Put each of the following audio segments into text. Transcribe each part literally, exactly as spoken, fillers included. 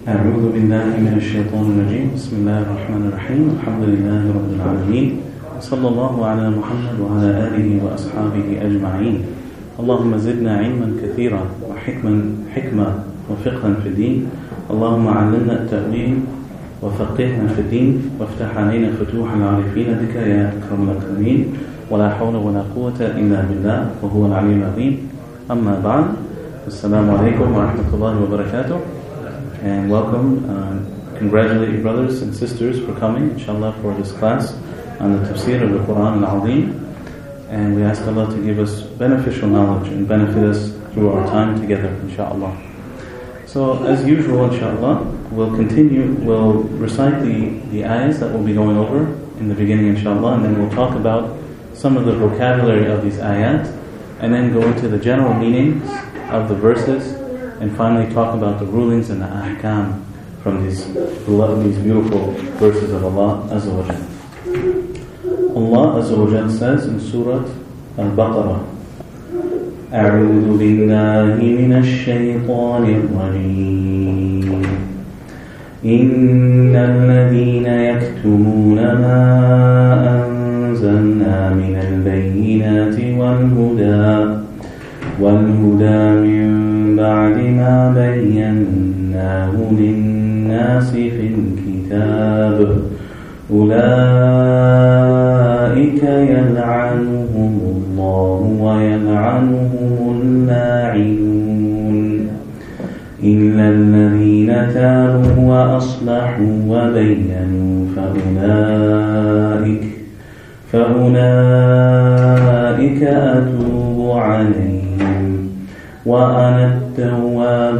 أعوذ بالله من الشيطان الرجيم بسم الله الرحمن الرحيم الحمد لله رب العالمين صلى الله على محمد وعلى آله وأصحابه أجمعين اللهم زدنا علما كثيرا وحكما حكمة وفقها في الدين اللهم علمنا التأويل وفقهنا في الدين وافتح علينا فتوح العارفين بك يا أكرم الأكرمين ولا حول ولا قوة إلا بالله وهو العلي العظيم أما بعد السلام عليكم ورحمة الله وبركاته. And welcome, uh, congratulate your brothers and sisters for coming, inshallah, for this class on the tafsir of the Quran al-Azim. And we ask Allah to give us beneficial knowledge and benefit us through our time together, inshallah. So, as usual, inshallah, we'll continue, we'll recite the, the ayahs that we'll be going over in the beginning, inshallah, and then we'll talk about some of the vocabulary of these ayat, and then go into the general meanings of the verses, and finally talk about the rulings and the ahkam from these these beautiful verses of Allah Azza wa Jal. Allah Azza wa Jal says in Surah Al-Baqarah, أعوذ بالله من الشيطان الرجيم إن الذين يكتمون ما أنزلنا من البينات والهدى والهدى من بعد ما بيناه للناس في الكتاب أولئك يلعنهم الله ويلعنهم اللاعنون إلا الذين تابوا وأصلحوا وبينوا فأولئك فأولئك أتوب عليهم وأنا التواب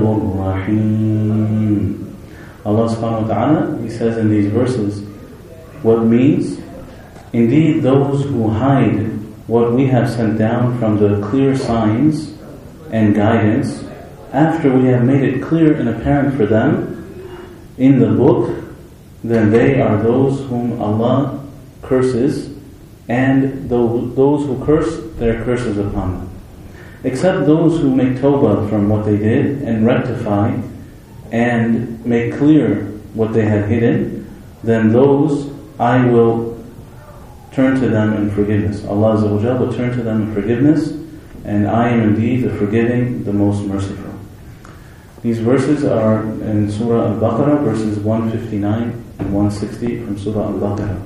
الرحيم. Allah subhanahu wa ta'ala, He says in these verses, what means, indeed those who hide what we have sent down from the clear signs and guidance, after we have made it clear and apparent for them in the book, then they are those whom Allah curses, and those who curse, their curses upon them. Except those who make tawbah from what they did and rectify and make clear what they had hidden, then those I will turn to them in forgiveness. Allah Azza wa Jalla will turn to them in forgiveness, and I am indeed the forgiving, the most merciful. These verses are in Surah Al-Baqarah, verses one fifty-nine and one sixty from Surah Al-Baqarah.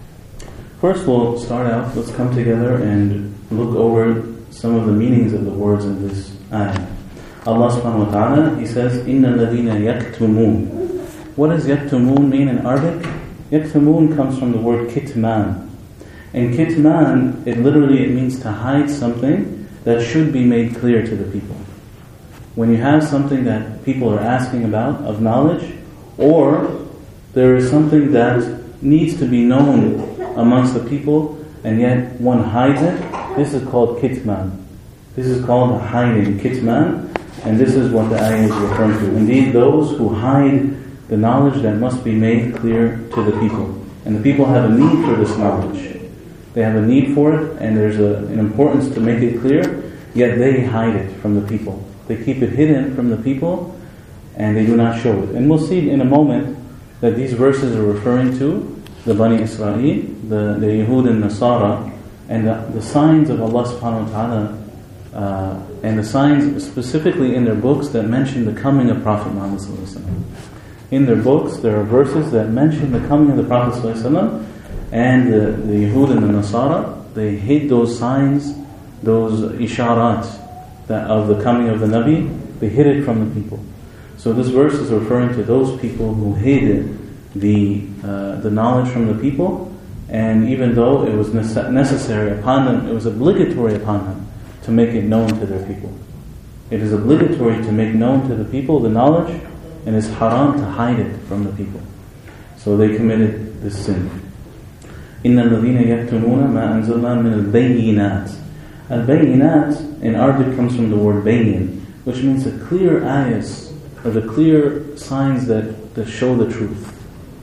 First we'll start out, let's come together and look over some of the meanings of the words in this ayah. Allah subhanahu wa ta'ala, He says, إِنَّ الَّذِينَ يَكْتُمُونَ. What does yaktumun mean in Arabic? Yaktumun comes from the word kitman. And kitman, it literally it means to hide something that should be made clear to the people. When you have something that people are asking about of knowledge, or there is something that needs to be known amongst the people, and yet one hides it, this is called kitman. This is called hiding, kitman, and this is what the ayah is referring to. Indeed, those who hide the knowledge that must be made clear to the people. And the people have a need for this knowledge. They have a need for it, and there's a, an importance to make it clear, yet they hide it from the people. They keep it hidden from the people, and they do not show it. And we'll see in a moment that these verses are referring to the Bani Israel, the, the Yahud and Nasara, and the, the signs of Allah subhanahu wa ta'ala, uh, and the signs specifically in their books that mention the coming of Prophet Muhammad sallallahu alaihi wasallam. In their books, there are verses that mention the coming of the Prophet sallallahu alaihi wasallam, and the, the Yahud and the Nasara, they hid those signs, those isharat that of the coming of the Nabi, they hid it from the people. So this verse is referring to those people who hid the uh, the knowledge from the people, and even though it was nece- necessary upon them, it was obligatory upon them to make it known to their people. It is obligatory to make known to the people the knowledge, and it's haram to hide it from the people. So they committed this sin. إِنَّ الَّذِينَ يَكْتُمُونَ مَا أَنزَلْنَا مِنَ الْبَيِّنَاتِ. Al-Bayinat in Arabic comes from the word bayin, which means the clear ayahs, or the clear signs that, that show the truth.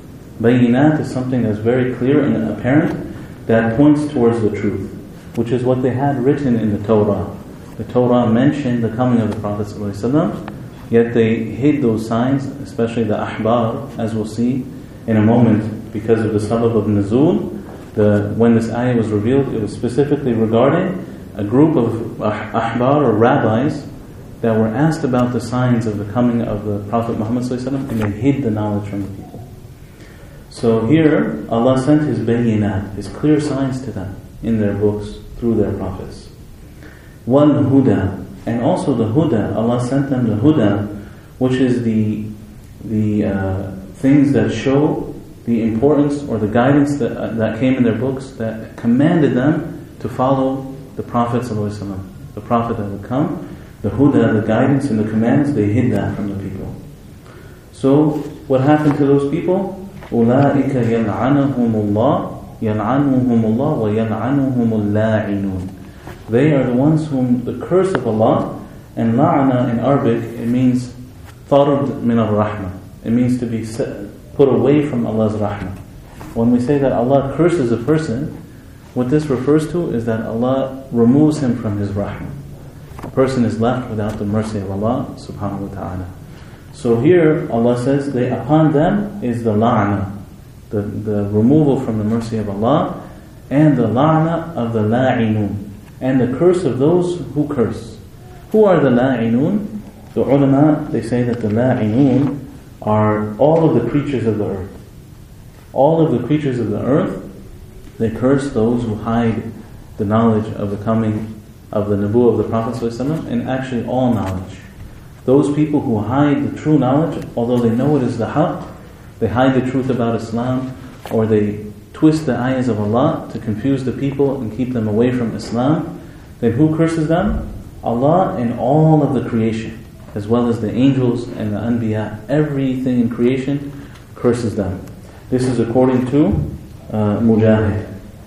Bayinat is something that's very clear and apparent that points towards the truth, which is what they had written in the Torah. The Torah mentioned the coming of the Prophet ﷺ, Yet they hid those signs, especially the ahbar, as we'll see in a moment, because of the sabab of nuzul. The, when this ayah was revealed, it was specifically regarding a group of ah- ahbar or rabbis that were asked about the signs of the coming of the Prophet Muhammad ﷺ, and they hid the knowledge from the people. So here, Allah sent His bayyinat, His clear signs to them in their books through their prophets. Wal huda, and also the huda. Allah sent them the huda, which is the the uh, things that show the importance or the guidance that uh, that came in their books that commanded them to follow the Prophet ﷺ, the Prophet that would come. The huda, the guidance and the commands, they hid that from the people. So what happened to those people? أُولَٰئِكَ يَلْعَنَهُمُ اللَّهُ يَلْعَنُهُمُ اللَّهُ وَيَلْعَنُهُمُ اللاعنون. They are the ones whom the curse of Allah, and la'ana in Arabic, it means طَرْد مِنَ الرَّحْمَةِ. It means to be set, put away from Allah's rahmah. When we say that Allah curses a person, what this refers to is that Allah removes him from His rahmah. A person is left without the mercy of Allah subhanahu wa ta'ala. So here Allah says, they, upon them is the la'na, the, the removal from the mercy of Allah, and the la'na of the la'inun, and the curse of those who curse. Who are the la'inun? The ulama, they say that the la'inun are all of the creatures of the earth. All of the creatures of the earth, they curse those who hide the knowledge of the coming of the Nabu of the Prophet ﷺ, and actually all knowledge. Those people who hide the true knowledge, although they know it is the haqq, they hide the truth about Islam, or they twist the ayahs of Allah to confuse the people and keep them away from Islam, then who curses them? Allah and all of the creation, as well as the angels and the anbiya. Everything in creation curses them. This is according to uh, Mujahid.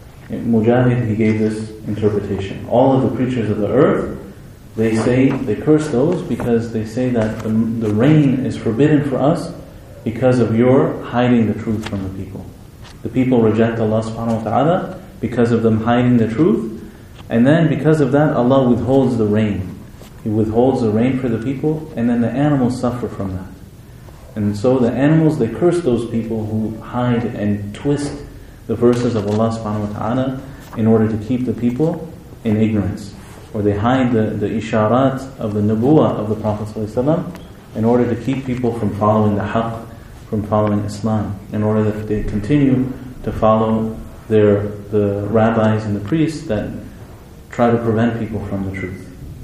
Mujahid, he gave this interpretation. All of the creatures of the earth, they say, they curse those because they say that the, the rain is forbidden for us because of your hiding the truth from the people. The people reject Allah subhanahu wa ta'ala because of them hiding the truth, and then because of that Allah withholds the rain. He withholds the rain for the people, and then the animals suffer from that. And so the animals, they curse those people who hide and twist the verses of Allah subhanahu wa ta'ala in order to keep the people in ignorance. Or they hide the, the isharat of the nubuwah of the Prophet ﷺ in order to keep people from following the haqq, from following Islam, in order that they continue to follow their the rabbis and the priests that try to prevent people from the truth.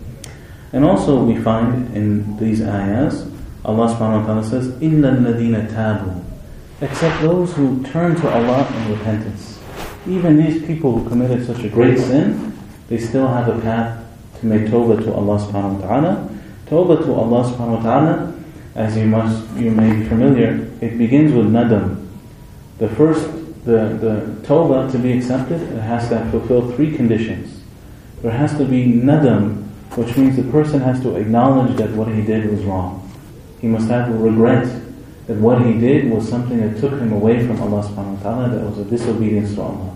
And also we find in these ayahs, Allah subhanahu wa ta'ala says, إِلَّا الَّذِينَ تَابُوا, except those who turn to Allah in repentance. Even these people who committed such a great sin, they still have a path to make tawbah to Allah subhanahu wa ta'ala. Tawbah to Allah subhanahu wa ta'ala, as you must, you may be familiar, it begins with nadam. The first, the, the tawbah to be accepted, it has to fulfill three conditions. There has to be nadam, which means the person has to acknowledge that what he did was wrong. He must have regret that what he did was something that took him away from Allah subhanahu wa ta'ala, that was a disobedience to Allah.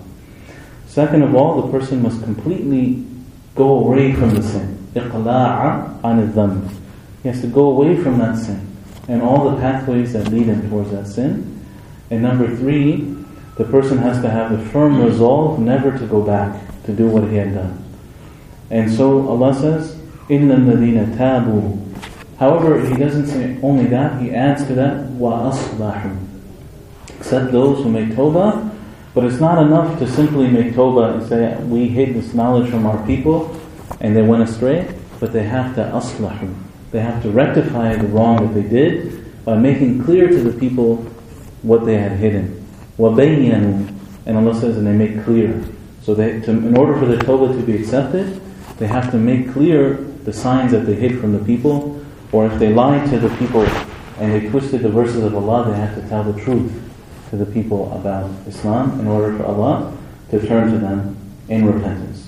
Second of all, the person must completely go away from the sin. إِقْلَاعًا عَنِ الذَّنْبِ. He has to go away from that sin and all the pathways that lead him towards that sin. And number three, the person has to have the firm resolve never to go back to do what he had done. And so Allah says, إِلَّا الَّذِينَ تَابُوا. However, He doesn't say only that, He adds to that, وَأَصْلَحُوا. Except those who make tawbah. But it's not enough to simply make tawbah and say, we hid this knowledge from our people and they went astray, but they have to aslahu. They have to rectify the wrong that they did by making clear to the people what they had hidden. وَبَيَّنُوا. And Allah says, and they make clear. So they, to, in order for the tawbah to be accepted, they have to make clear the signs that they hid from the people, or if they lied to the people and they twisted the verses of Allah, they have to tell the truth to the people about Islam in order for Allah to turn to them in repentance.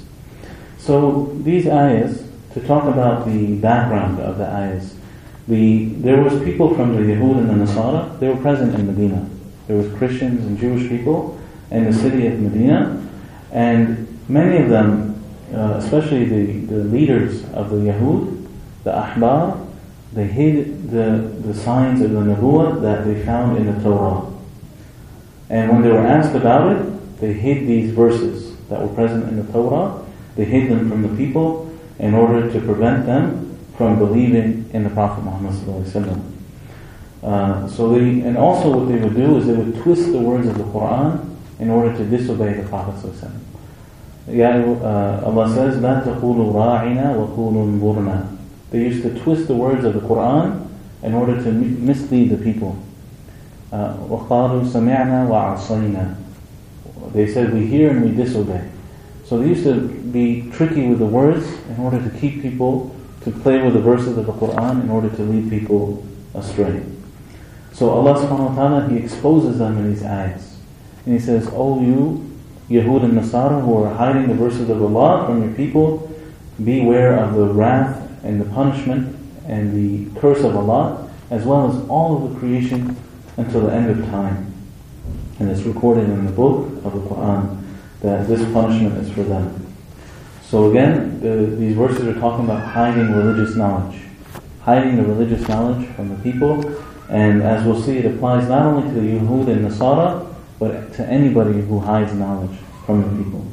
So these ayahs, to talk about the background of the ayahs, the, there was people from the Yahud and the Nasara, they were present in Medina. There was Christians and Jewish people in the city of Medina, and many of them, uh, especially the, the leaders of the Yahud, the Ahbar, they hid the, the signs of the Nubuwwah that they found in the Torah. And when they were asked about it, they hid these verses that were present in the Torah. They hid them from the people in order to prevent them from believing in the Prophet Muhammad sallallahu alaihi wasallam. Uh, so they, and also what they would do is they would twist the words of the Quran in order to disobey the Prophet sallallahu alaihi wasallam. Yeah, uh, Allah says, "La taqulu ra'ina wa qulu nzurna." They used to twist the words of the Quran in order to mislead the people. وَقَالُوا سَمِعْنَا وَعَصَيْنَا. They said, we hear and we disobey. So they used to be tricky with the words in order to keep people to play with the verses of the Quran in order to lead people astray. So Allah subhanahu wa ta'ala, He exposes them in these ayahs. And He says, "O you Yahud and Nasara who are hiding the verses of Allah from your people, beware of the wrath and the punishment and the curse of Allah, as well as all of the creation until the end of time." And it's recorded in the book of the Quran that this punishment is for them. So again, the, these verses are talking about hiding religious knowledge. Hiding the religious knowledge from the people. And as we'll see, it applies not only to the Yahud and Nasara, but to anybody who hides knowledge from the people.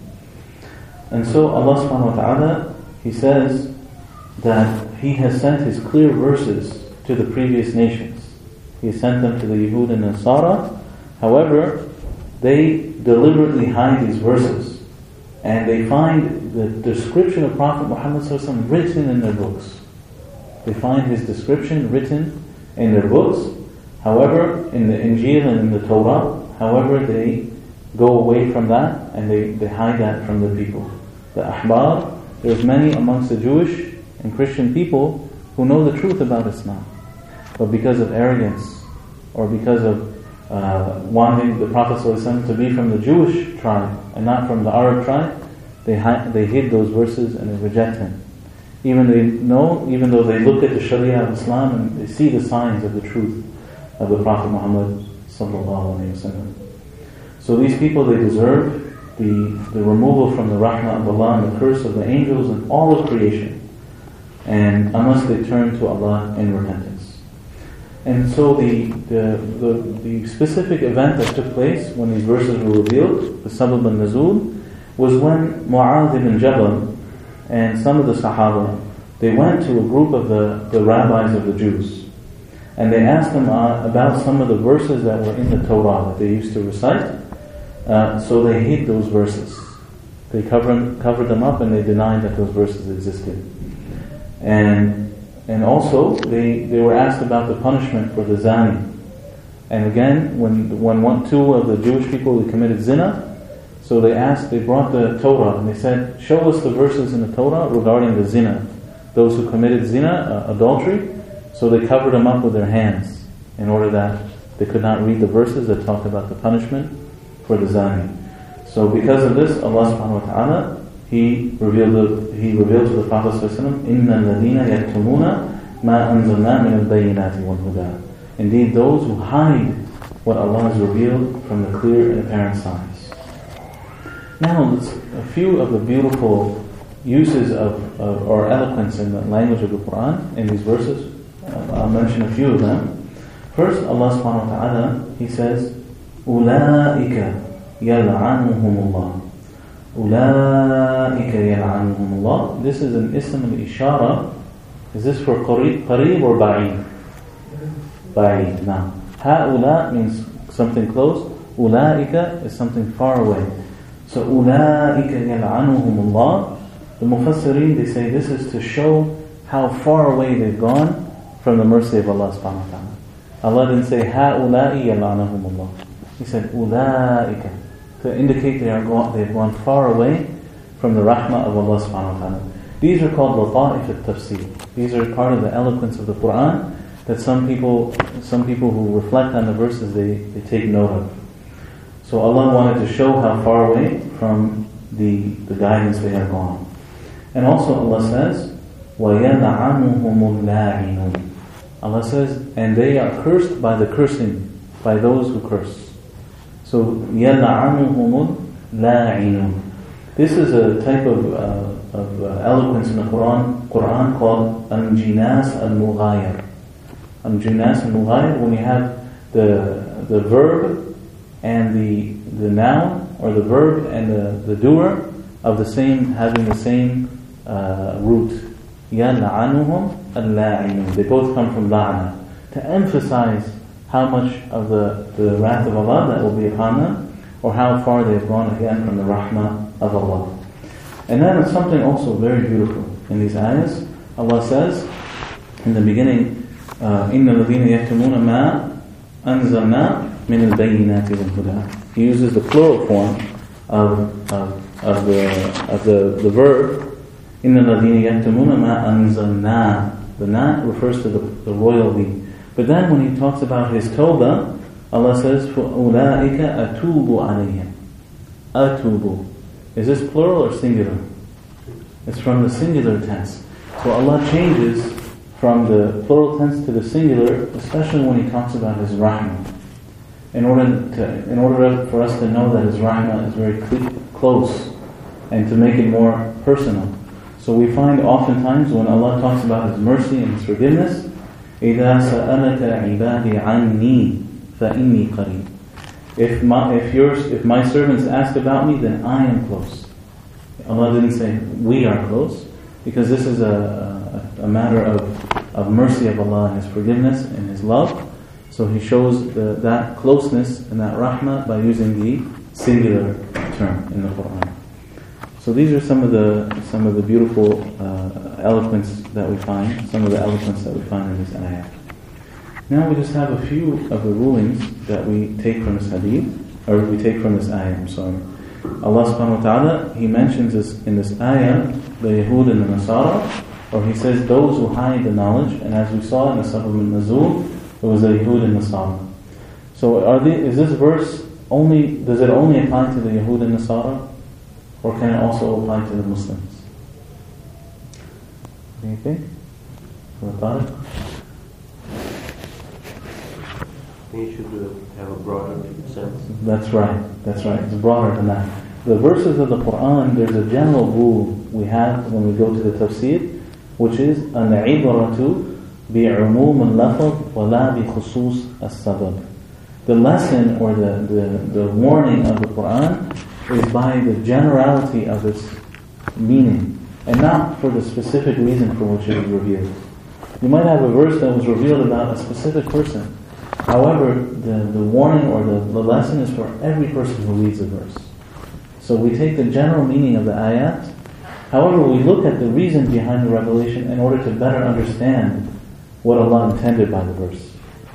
And so Allah subhanahu wa ta'ala, He says that He has sent His clear verses to the previous nations. He sent them to the Yahud and Nasara. However, they deliberately hide these verses, and they find the description of Prophet Muhammad sallallahu alaihi wasallam written in their books. They find his description written in their books. However, in the Injil and in the Torah, however, they go away from that and they, they hide that from the people. The Ahbar, there's many amongst the Jewish and Christian people who know the truth about Islam. But because of arrogance, or because of uh, wanting the Prophet ﷺ to be from the Jewish tribe and not from the Arab tribe, they hi- they hid those verses and they reject him. Even they know, even though they look at the Sharia of Islam and they see the signs of the truth of the Prophet Muhammad sallallahu alaihi wasallam. So these people, they deserve the the removal from the rahmah of Allah and the curse of the angels and all of creation, and unless they turn to Allah in repentance. And so the, the the the specific event that took place when these verses were revealed, the Sabab al-Nuzul, was when Mu'adh ibn Jabal and some of the Sahaba, they went to a group of the, the rabbis of the Jews, and they asked them uh, about some of the verses that were in the Torah that they used to recite. Uh, so they hid those verses. They covered covered them up, and they denied that those verses existed. And And also, they, they were asked about the punishment for the zani. And again, when when one, two of the Jewish people they committed zina, so they asked, they brought the Torah, and they said, show us the verses in the Torah regarding the zina. Those who committed zina, uh, adultery, so they covered them up with their hands, in order that they could not read the verses that talked about the punishment for the zani. So because of this, Allah subhanahu wa ta'ala, He revealed the, He revealed to the Prophet ﷺ, إِنَّ الَّذِينَ يَكْتُمُونَ مَا أَنزَلْنَا مِنَ الْبَيِّنَاتِ وَالْهُدَى. Indeed, those who hide what Allah has revealed from the clear and apparent signs. Now, let's, a few of the beautiful uses of, of or eloquence in the language of the Quran in these verses. Uh, I'll mention a few of them. First, Allah subhanahu wa ta'ala, He says, أُولَٰئِكَ يَلْعَنُهُمُ اللَّهُ. أولئك يلعنهم الله. This is an ism al-ishara. Is this for qarib, qarib or ba'id? Ba'id. Now, ha'ula means something close. Ulaika is something far away. So, أولئك يلعنهم الله. The Mufassirin, they say this is to show how far away they've gone from the mercy of Allah subhanahu wa ta'ala. Allah didn't say ha'ula'i yal'anahum Allah. He said أولئك, to indicate they are gone, they've gone far away from the rahmah of Allah subhanahu wa ta'ala. These are called lata'if al-tafsir. These are part of the eloquence of the Quran that some people some people who reflect on the verses, they, they take note of. So Allah wanted to show how far away from the, the guidance they have gone. And also Allah says, وَيَلْعَنُهُمُ اللَّاعِنُونَ. Allah says, and they are cursed by the cursing, by those who curse. So, يَلْعَنُهُمُ اللَّاعِنُونَ. This is a type of, uh, of uh, eloquence in the Quran, Quran called al-jinas al-mughayyar. um, Junas and Mughayr, when you have the the verb and the the noun, or the verb and the, the doer of the same, having the same uh, root. يَلْعَنُهُمْ اللَّاعِنُونَ. They both come from la'na, to emphasize how much of the, the wrath of Allah that will be upon them, or how far they have gone again from the rahmah of Allah. And that is something also very beautiful in these ayahs. Allah says in the beginning, uh, إِنَّ الَّذِينَ يَكْتُمُونَ مَا أَنزَلْنَا مِنَ الْبَيِّنَاتِ وَالْهُدَى. He uses the plural form of, of, of, the, of the, the verb, إِنَّ الَّذِينَ يَكْتُمُونَ مَا أَنزَلْنَا. The na refers to the, the royalty. But then when he talks about his tawbah, Allah says, فَأُولَٰئِكَ أَتُوبُ عَلَيْهِمْ. أَتُوبُ. Is this plural or singular? It's from the singular tense. So Allah changes from the plural tense to the singular, especially when He talks about His rahmah. In order to, in order for us to know that His rahmah is very cl- close, and to make it more personal. So we find oftentimes when Allah talks about His mercy and His forgiveness, إِذَا سَأَلَكَ عِبَادِي عَنِّي فَإِنِّي قَرِيبٌ. If my if yours if my servants ask about me, then I am close. Allah didn't say we are close, because this is a, a, a matter of, of mercy of Allah and His forgiveness and His love. So He shows the, that closeness and that rahmah by using the singular term in the Quran. So these are some of the some of the beautiful uh, eloquence that we find, some of the eloquence that we find in this ayah. Now we just have a few of the rulings that we take from this hadith, or we take from this ayah, I'm sorry. Allah subhanahu wa ta'ala, He mentions this in this ayah, the Yahud and the Nasara, or He says those who hide the knowledge, and as we saw in the Sabab al-Nuzul, it was the Yahud and Nasara. So are they, is this verse only, does it only apply to the Yahud and Nasara, or can it also apply to the Muslims? What do you think? What it? You should have a broader sense. That's right, that's right. It's broader than that. The verses of the Quran, there's a general rule we have when we go to the tafsir, which is al-ibratu bi'umum al-lafz wa la bi khusus as-sabab. The lesson or the, the, the warning of the Quran is by the generality of its meaning, and not for the specific reason for which it was revealed. You might have a verse that was revealed about a specific person. However, the, the warning or the, the lesson is for every person who reads the verse. So we take the general meaning of the ayat. However, we look at the reason behind the revelation in order to better understand what Allah intended by the verse.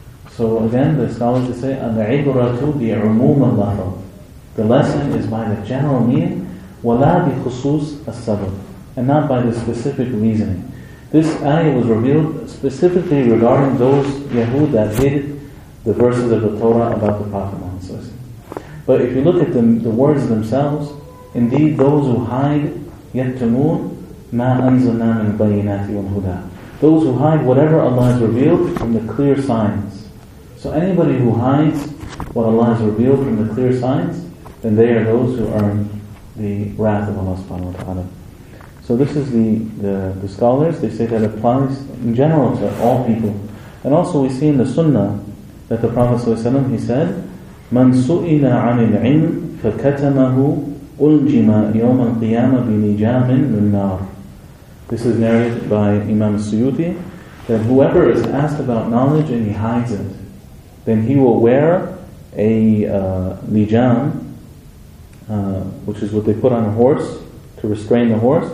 So again, the scholars will say, الْعِبْرَةُ بِعُمُومِ اللَّفْظِ. The lesson is by the general meaning, وَلَا بِخُصُوص السَّبَبِ, and not by the specific reasoning. This ayah was revealed specifically regarding those Yahud that hated the verses of the Torah about the Prophet Muhammad. But if you look at the, the words themselves, indeed those who hide يَكْتُمُونَ مَا أَنزَلْنَا مِنَ الْبَيِّنَاتِ وَالْهُدَى. Those who hide whatever Allah has revealed from the clear signs. So anybody who hides what Allah has revealed from the clear signs, then they are those who earn the wrath of Allah subhanahu wa ta'ala. So this is the, the, the scholars, they say that it applies in general to all people. And also we see in the Sunnah that the Prophet ﷺ, he said, مَنْ سُئِلَ عَنِ الْعِلْمِ فَكَتَمَهُ أُلْجِمَ يَوْمَ الْقِيَامَةِ بِنِجَامٍ مِنْ نَارٍ. This is narrated by Imam Suyuti, that whoever is asked about knowledge and he hides it, then he will wear a uh, lijam, uh, which is what they put on a horse to restrain the horse.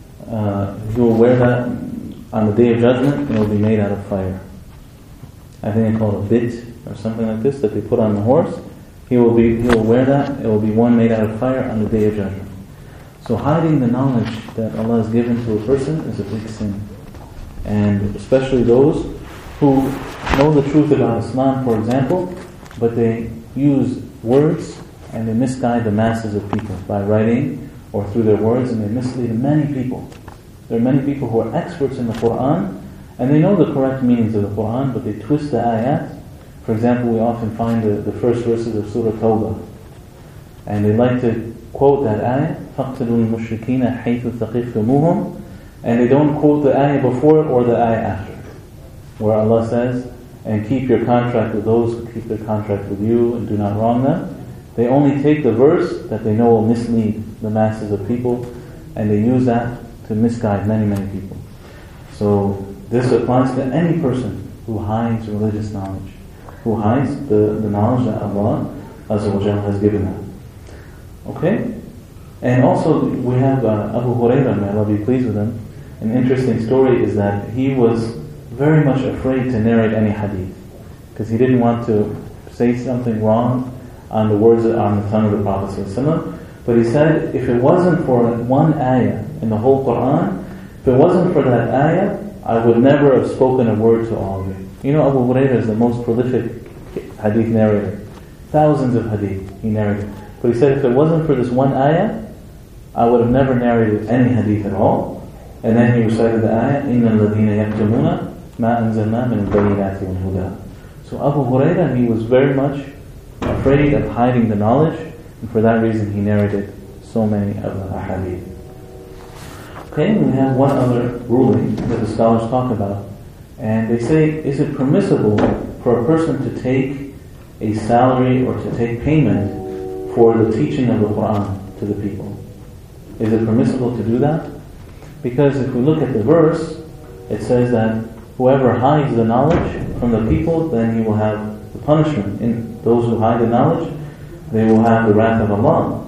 Uh, he will wear that on the Day of Judgment, and it will be made out of fire. I think they call it a bit or something like this that they put on the horse. He will be he will wear that. It will be one made out of fire on the Day of Judgment. So hiding the knowledge that Allah has given to a person is a big sin, and especially those who know the truth about Islam, for example, but they use words and they misguide the masses of people by writing or through their words, and they mislead many people. There are many people who are experts in the Quran, and they know the correct meanings of the Quran, but they twist the ayat. For example, we often find the, the first verses of Surah Tawbah, and they like to quote that ayah, فَاقْتُلُوا الْمُشْرِكِينَ حَيْثُ ثَقِفْتُمُوهُمْ, and they don't quote the ayah before it or the ayah after it, where Allah says, and keep your contract with those who keep their contract with you and do not wrong them. They only take the verse that they know will mislead the masses of people, and they use that to misguide many, many people. So this applies to any person who hides religious knowledge, who hides the, the knowledge that Allah Azza wa Jalla has given them. Okay? And also we have uh, Abu Hurairah, may Allah be pleased with him. An interesting story is that he was very much afraid to narrate any hadith, because he didn't want to say something wrong on the words on the tongue of the Prophet ﷺ. But he said, if it wasn't for one ayah in the whole Quran, if it wasn't for that ayah, I would never have spoken a word to all of you. You know, Abu Hurairah is the most prolific hadith narrator. Thousands of hadith he narrated. But he said, if it wasn't for this one ayah, I would have never narrated any hadith at all. And then he recited the ayah, إِنَّ الَّذِينَ يَكْتُمُونَ مَا أَنزَلْنَا مِنَ الْبَيِّنَاتِ وَالْهُدَى. So Abu Hurairah, he was very much afraid of hiding the knowledge, and for that reason he narrated so many of the ahadith. Okay, we have one other ruling that the scholars talk about, and they say, is it permissible for a person to take a salary or to take payment for the teaching of the Quran to the people? Is it permissible to do that? Because if we look at the verse, it says that whoever hides the knowledge from the people, then he will have the punishment. In those who hide the knowledge, they will have the wrath of Allah.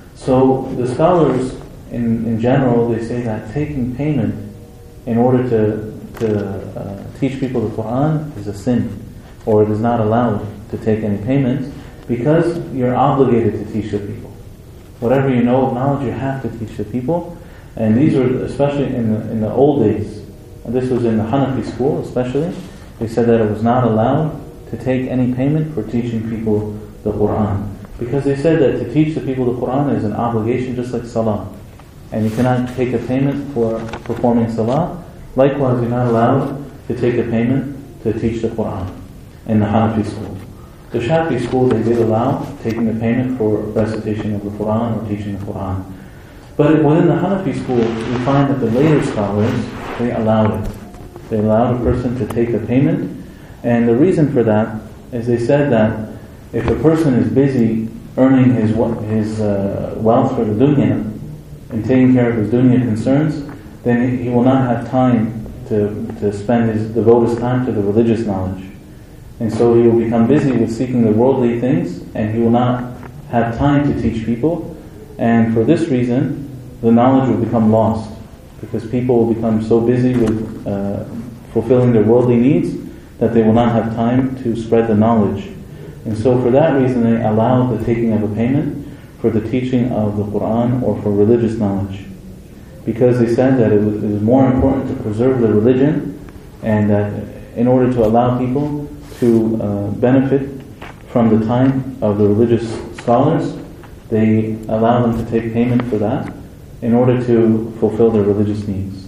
So the scholars, in, in general, they say that taking payment in order to, to uh, teach people the Quran is a sin, or it is not allowed to take any payment, because you're obligated to teach the people. Whatever you know of knowledge, you have to teach the people. And these were, especially in the, in the old days, and this was in the Hanafi school especially, they said that it was not allowed to take any payment for teaching people the Quran. Because they said that to teach the people the Quran is an obligation just like Salah. And you cannot take a payment for performing Salah. Likewise, you're not allowed to take a payment to teach the Quran in the Hanafi school. The Shafi school, they did allow taking a payment for recitation of the Quran or teaching the Quran. But within the Hanafi school, we find that the later scholars, they allowed it. They allowed a person to take a payment. And the reason for that is they said that if a person is busy earning his his uh, wealth for the dunya and taking care of his dunya concerns, then he will not have time to, to spend his, devote his time to the religious knowledge. And so he will become busy with seeking the worldly things, and he will not have time to teach people. And for this reason, the knowledge will become lost, because people will become so busy with uh, fulfilling their worldly needs that they will not have time to spread the knowledge. And so for that reason, they allowed the taking of a payment for the teaching of the Quran or for religious knowledge, because they said that it was, it was more important to preserve the religion, and that in order to allow people to uh, benefit from the time of the religious scholars, they allow them to take payment for that in order to fulfill their religious needs.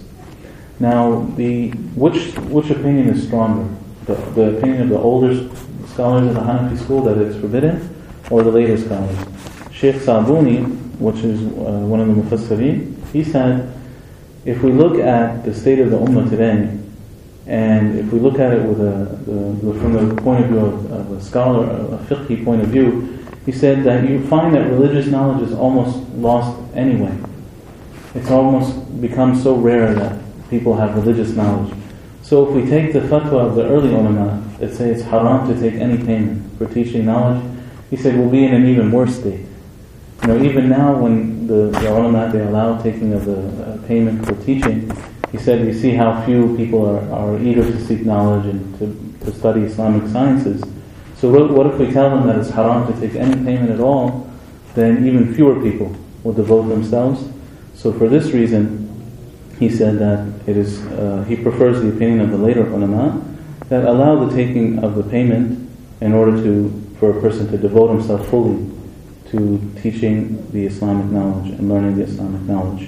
Now, the which which opinion is stronger? The, the opinion of the older scholars of the Hanafi school that it's forbidden, or the later scholars? Sheikh Sabuni, which is uh, one of the Mufassirin, he said, if we look at the state of the Ummah today, and if we look at it with a, the, the, from the point of view of, of a scholar, a fiqhi point of view, he said that you find that religious knowledge is almost lost anyway. It's almost become so rare that people have religious knowledge. So if we take the fatwa of the early ulama that say it's haram to take any payment for teaching knowledge, he said we'll be in an even worse state. You know, even now when the, the ulama, they allow taking of the uh, payment for teaching, he said we see how few people are, are eager to seek knowledge and to, to study Islamic sciences. So what, what if we tell them that it's haram to take any payment at all, then even fewer people will devote themselves. So for this reason, he said that it is, uh, he prefers the opinion of the later ulama that allow the taking of the payment in order to, for a person to devote himself fully to teaching the Islamic knowledge and learning the Islamic knowledge.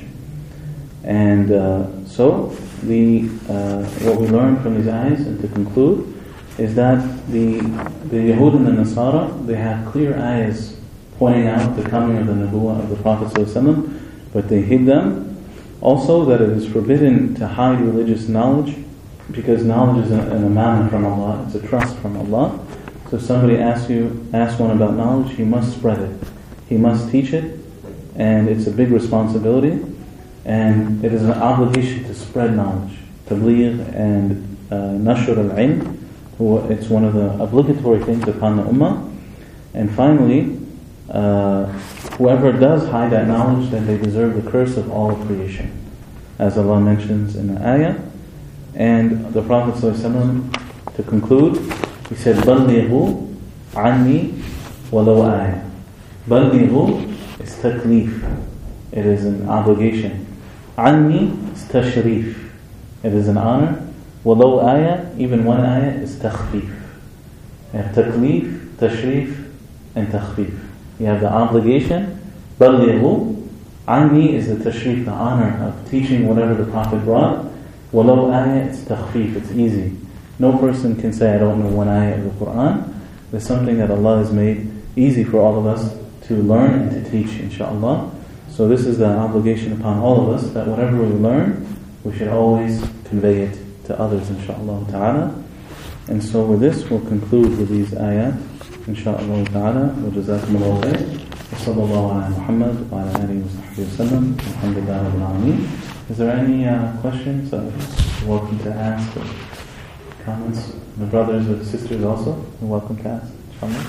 And uh, so, the uh, what we learn from these ayahs, and to conclude, is that the the Yahud and the Nasara, they have clear ayahs pointing out the coming of the Nubuwwah of the Prophet ﷺ, but they hid them. Also, that it is forbidden to hide religious knowledge, because knowledge is an, an amana from Allah, it's a trust from Allah. So if somebody asks you, asks one about knowledge, he must spread it. He must teach it, and it's a big responsibility, and it is an obligation to spread knowledge. Tabligh and uh, nashr al-ilm, it's one of the obligatory things upon the ummah. And finally, uh, whoever does hide that knowledge, then they deserve the curse of all creation, as Allah mentions in the ayah. And the Prophet ﷺ, to conclude, he said, بَلِّغُوا عَنِّي وَلَوْ آيَةً. بَلِّغُوا is taklif. It is an obligation. عَنِّي is tashrif. It is an honor. وَلَوْ آيَةً, even one ayah, is takhfif. You have taklif, tashrif, and takhfif. You have the obligation. بَلِّغُوا عَنِّي is the tashrif, the honor of teaching whatever the Prophet brought. وَلَوْ آيَةً, it's takhfif, it's easy. No person can say, I don't know one ayah of the Quran. There's something that Allah has made easy for all of us to learn and to teach, inshaAllah. So this is the obligation upon all of us, that whatever we learn, we should always convey it to others, inshaAllah ta'ala. And so with this, we'll conclude with these ayat, inshaAllah ta'ala. Wa jazakumullahu khair. Wa sallallahu ala Muhammad wa ala alihi wa sahbihi wa sallam. Alhamdulillah rabbil alameen. Is there any uh, questions? Uh, you're welcome to ask. Or comments? The brothers or sisters also, you're welcome to ask. Inshallah.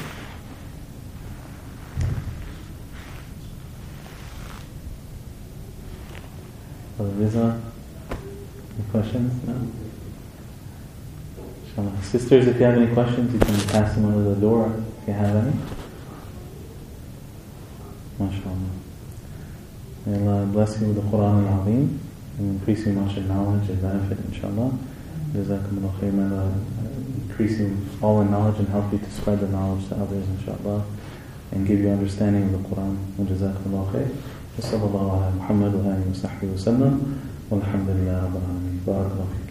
Brother Riza, any questions? No? Inshallah. Sisters, if you have any questions, you can pass them under the door if you have any. MashaAllah. May Allah bless you with the Quran al-Azim and increase you much in knowledge and benefit, inshallah. Jazakumullah khair. May Allah increase you all in knowledge and help you to spread the knowledge to others, inshallah, and give you understanding of the Quran. Jazakumullah khair. Wa sallallahu ala Muhammad wa alihi wa sahbihi wa sallam. Walhamdulillah rabbil alameen. Barakallahu.